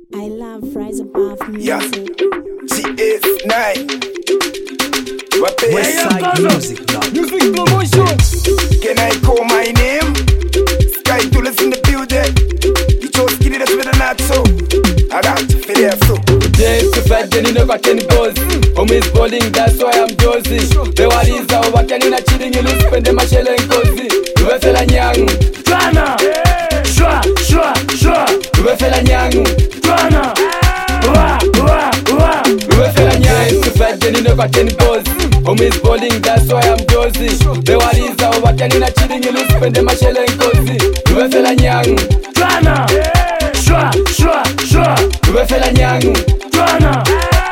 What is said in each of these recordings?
I love Rise Above music. Yeah, CS9. Westside Music Club. Music promotion. Can I call my name? Sky Tullus in the building. You chose skinny that's with a not so. I got to feel it so. Today is the fat day, you know what can goes. Home is bowling, that's why I'm Josie. The what is our what can you not cheating, you lose, spend the machine and cozy. You will feel a nyang. Twana. Shwa. You will feel a nyang. Twana. You will feel a nyang. It's the fat day, you know what can goes. Home is bowling, that's why I'm Josie. The what is our what can you not cheating, you lose, spend the machine and cozy. You will feel a nyang. Twana. Shwa. You will feel a nyang. Twana.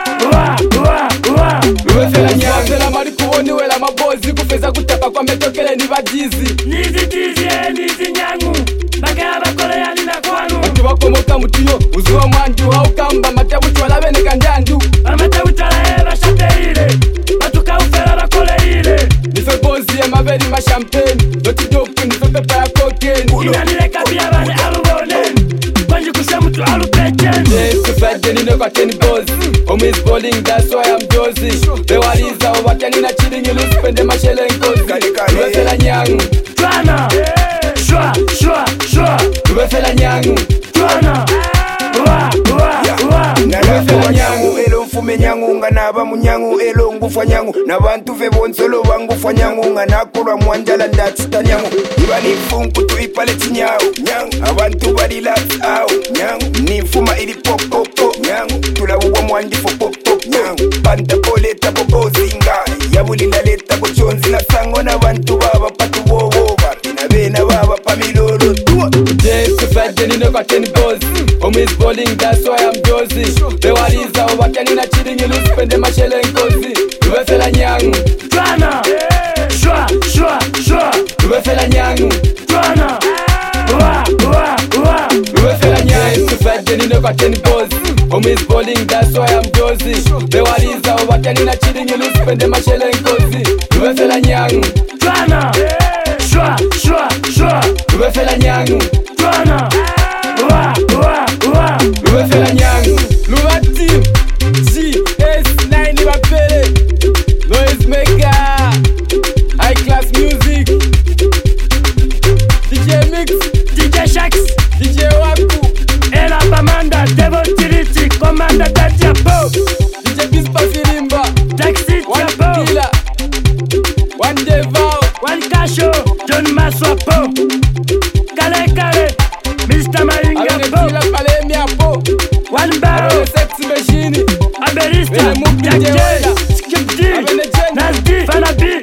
Uwefela nyanga mari kuoni wela mabozi kufeza kutapa kwa metokele ni badizi nizi nyangu bagaba bakole yani na kwanu Watu bakomoka mutiyo uzuwa mwanju haukamba matabu chwala bene kanjandu amatabu chwala eba shapeire batuka ufela bakole ile Nife bozi ya maberi ma champagne Doti dopu nife pepa ya cocaine Inanile kabia bane alubone Kwanji kusha mtu alupechen Yes, the fat day nino kwa ten boss Home is bowling, that's why I'm Josie The what is our what can you not cheating, you lose, spend the machine and cozy Uwefela nyangu Twana Shwa Uwefela nyangu Twana Nalafela nyangu elo mfume nyangu nga naba munyangu elo ngufa nyangu nabantu ve bonsolo bangufa nyangu nga nakolwa mwanjala ndatita nyangu iba nifunku tuipale chinyawo nyangu abantu bali lax awo nyangu nifuma ili popopo nyangu tulabuwa mwanjifo pop nyangu panta poleta bobozinga yabulila leta kuchonzi na sango nabantu baba patu wowoba na bena baba pamilolo tuwa Yes, the fat day nino kwa ten boss Home is bowling, that's why I'm Josie The what is our what can you not cheating, you lose, spend the machine and cozy Uwefela nyangu Twana Shwa Uwefela nyangu Twana Uwefela nyangu The fat day nino kwa ten boss Home is bowling, that's why I'm Josie The what is our what can you not cheating, you lose, spend the machine and cozy Uwefela nyangu Twana Shwa Uwefela nyangu Twana Uwefela nyangu Luwa team GS9 wapele Noise maker High class music DJ Mix DJ Shax DJ Waku Ela Bamanda Devil Tiriti Commander Tatiapo DJ Bispa Filimba Taxi One Tiapo Killer One Devao One Kasho John Maswapo Kale Mr. Maringa Avene Po Killer Palemi Apo One Barrow Avene Sex Machine Aberista Avene Muki Jack J Jewela Skip D Avene Jen Nas D Fana B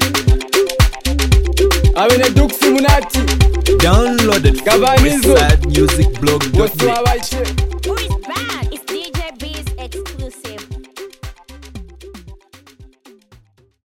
Avene Duxi Munati Downloaded from Gabanizo. westsidemusicblog.net. What's